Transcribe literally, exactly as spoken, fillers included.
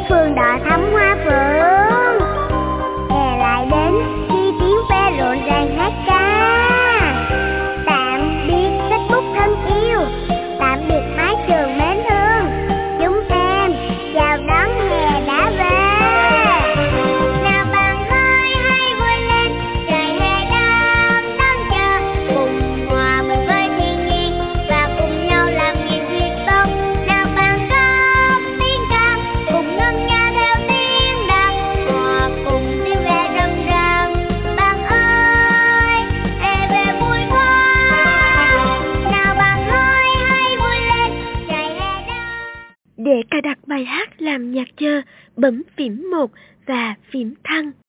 phương đỏ thắm hoa phượng. Hè lại đến khi tiếng ve rộn ràng hát ca. Tạm biệt sách bút thân yêu, tạm biệt mái trường mến thương. Chúng em chào đón hè đã về. Nào bạn ơi hãy vui lên, trời hè đang đón chờ. Cùng hòa mình với thiên nhiên và cùng nhau làm nhiều việc tốt. Nào bạn có tiếng ca cùng ngân nga theo tiếng đàn, hòa cùng tiếng ve râm ran. Bạn ơi hè về vui quá. Nào bạn ơi hãy vui lên, trời hè đang. Để cài đặt bài hát làm nhạc chờ, bấm phím một và phím thăng.